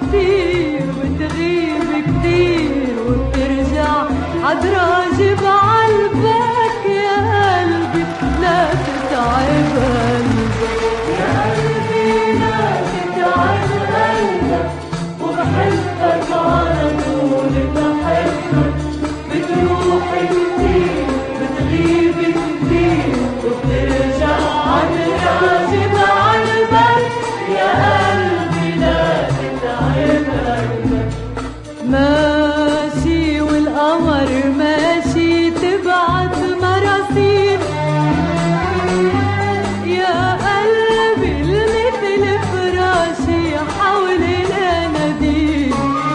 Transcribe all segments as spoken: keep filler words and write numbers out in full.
كتير وتغيب كتير وبترجع عالراجب عالبك يا قلبي لا تتعب قلبك يا قلبي لا تتعب قلبك وبحبك على طول بحبك بتروح كتير بتغيب كتير وبترجع عالراجب عالبك يا قلبي لا تتعب قلبك ماشي والقمر ماشي تبعت مراسيل يا قلبي المثل فراشي حول الاناديل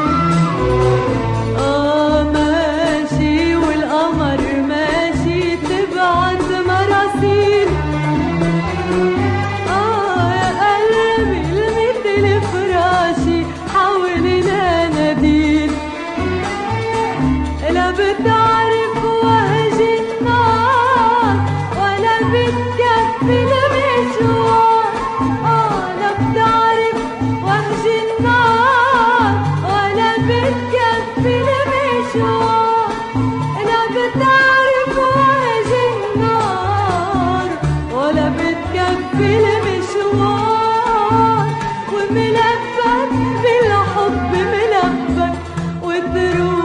اه ماشي والقمر ماشي تبعت مراسيل اه يا قلبي المثل فراشي حول الاناديل لا بتعرف وهج النار ولا بتكفي المشوار اه لا بتعرف وهج النار ولا بتكفي المشوار لا بتعرف وهج النار ولا بتكفي المشوار وملبك بالحب ملبك وتروح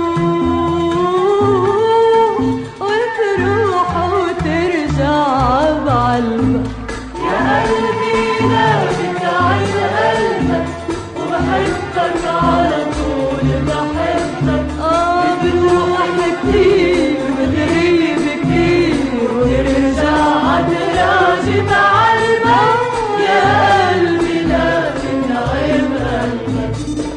يا قلبي لا تتعب قلبك وبحبك على طول بحبك اه بتروح كتير بتغيب كتير وترجع عالراجب عالبك يا قلبي لا تتعب قلبك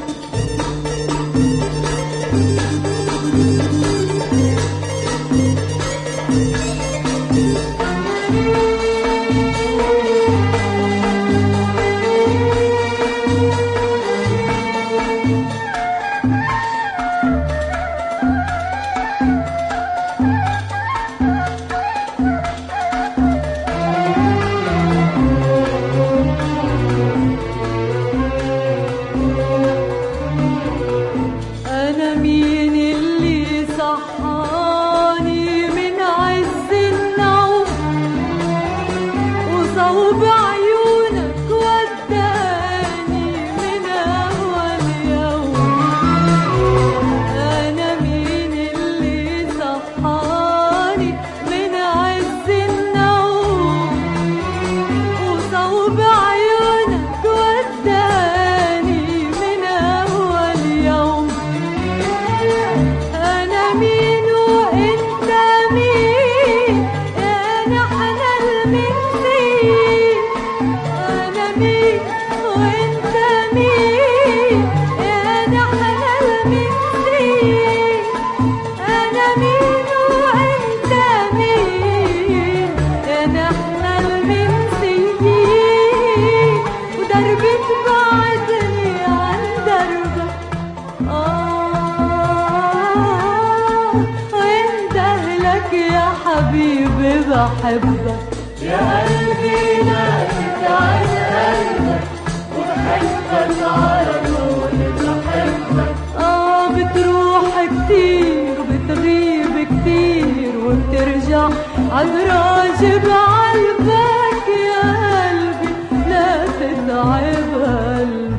أنا مين اللي صحاني من عز النوم وصوب عيونك وداني من أول يوم أنا مين اللي صحاني من عز النوم وصوب عيونك وداني من أول يوم أنا مين وإنت مين يا نحن المنسيين أنا مين وإنت مين يا نحن المنسيين أنا مين وإنت مين يا نحن المنسيين ودربي تبعدني عن دربك آه وانتهلك يا حبيبي بحبك يا قلبي لا تتعب قلبك وبحبك على طول بحبك اه بتروح كتير بتغيب كتير وبترجع عالراجب عالبك يا قلبي لا تتعب قلبك